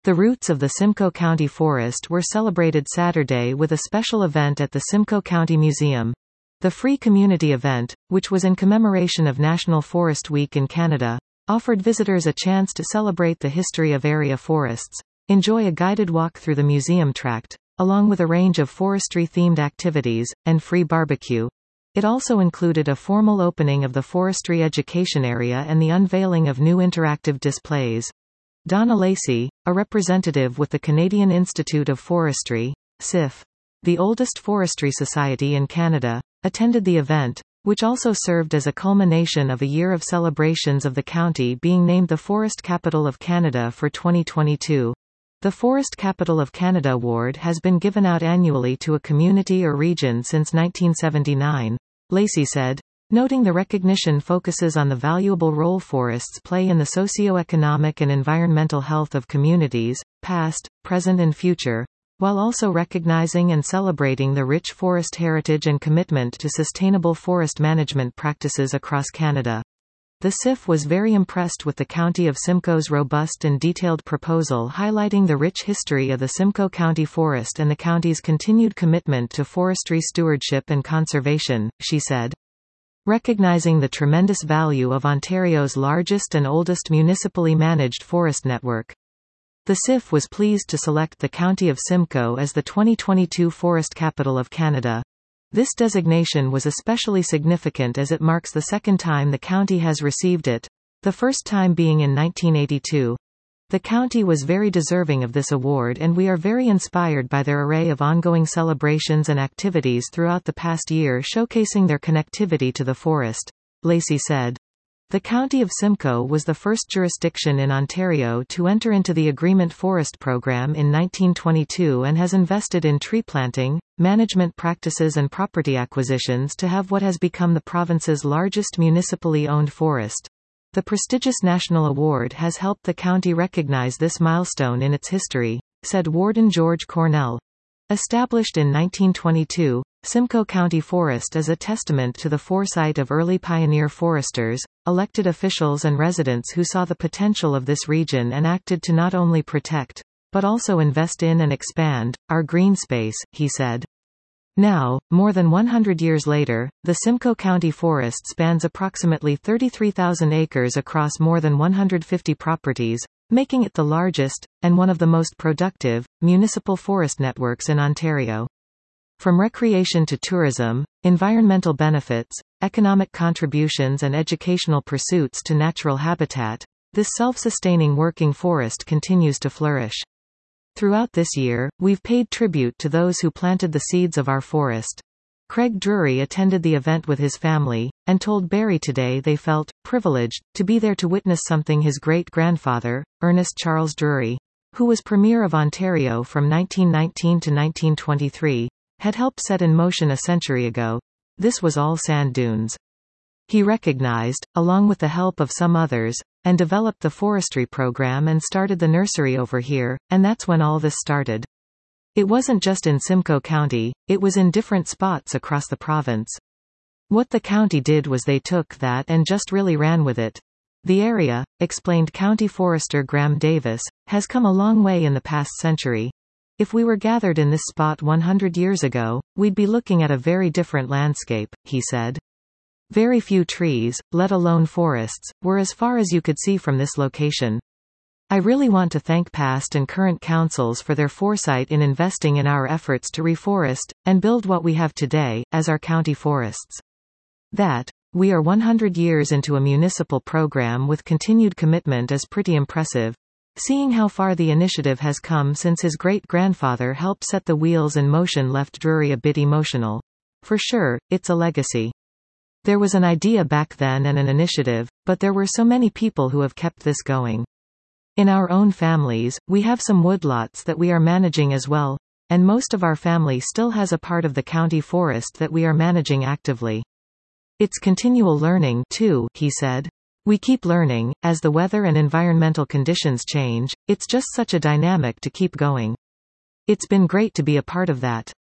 The roots of the Simcoe County Forest were celebrated Saturday with a special event at the Simcoe County Museum. The free community event, which was in commemoration of National Forest Week in Canada, offered visitors a chance to celebrate the history of area forests, enjoy a guided walk through the museum tract, along with a range of forestry-themed activities, and free barbecue. It also included a formal opening of the forestry education area and the unveiling of new interactive displays. Donna Lacey, a representative with the Canadian Institute of Forestry, CIF, the oldest forestry society in Canada, attended the event, which also served as a culmination of a year of celebrations of the county being named the Forest Capital of Canada for 2022. The Forest Capital of Canada award has been given out annually to a community or region since 1979, Lacey said, noting the recognition focuses on the valuable role forests play in the socio-economic and environmental health of communities, past, present and future, while also recognizing and celebrating the rich forest heritage and commitment to sustainable forest management practices across Canada. The CIF was very impressed with the County of Simcoe's robust and detailed proposal highlighting the rich history of the Simcoe County Forest and the county's continued commitment to forestry stewardship and conservation, she said. Recognizing the tremendous value of Ontario's largest and oldest municipally managed forest network. The CIF was pleased to select the County of Simcoe as the 2022 Forest Capital of Canada. This designation was especially significant as it marks the second time the county has received it, the first time being in 1982. The county was very deserving of this award and we are very inspired by their array of ongoing celebrations and activities throughout the past year showcasing their connectivity to the forest, Lacey said. The County of Simcoe was the first jurisdiction in Ontario to enter into the Agreement Forest Program in 1922 and has invested in tree planting, management practices and property acquisitions to have what has become the province's largest municipally owned forest. The prestigious national award has helped the county recognize this milestone in its history, said Warden George Cornell. Established in 1922, Simcoe County Forest is a testament to the foresight of early pioneer foresters, elected officials and residents who saw the potential of this region and acted to not only protect, but also invest in and expand, our green space, he said. Now, more than 100 years later, the Simcoe County Forest spans approximately 33,000 acres across more than 150 properties, making it the largest, and one of the most productive, municipal forest networks in Ontario. From recreation to tourism, environmental benefits, economic contributions and educational pursuits to natural habitat, this self-sustaining working forest continues to flourish. Throughout this year, we've paid tribute to those who planted the seeds of our forest. Craig Drury attended the event with his family, and told Barrie Today they felt privileged to be there to witness something his great-grandfather, Ernest Charles Drury, who was Premier of Ontario from 1919 to 1923, had helped set in motion a century ago. This was all sand dunes. He recognized, along with the help of some others, and developed the forestry program and started the nursery over here, and that's when all this started. It wasn't just in Simcoe County, it was in different spots across the province. What the county did was they took that and just really ran with it. The area, explained County Forester Graham Davis, has come a long way in the past century. If we were gathered in this spot 100 years ago, we'd be looking at a very different landscape, he said. Very few trees, let alone forests, were as far as you could see from this location. I really want to thank past and current councils for their foresight in investing in our efforts to reforest, and build what we have today, as our county forests. That, we are 100 years into a municipal program with continued commitment is pretty impressive. Seeing how far the initiative has come since his great-grandfather helped set the wheels in motion left Drury a bit emotional. For sure, it's a legacy. There was an idea back then and an initiative, but there were so many people who have kept this going. In our own families, we have some woodlots that we are managing as well, and most of our family still has a part of the county forest that we are managing actively. It's continual learning, too, he said. We keep learning, as the weather and environmental conditions change, it's just such a dynamic to keep going. It's been great to be a part of that.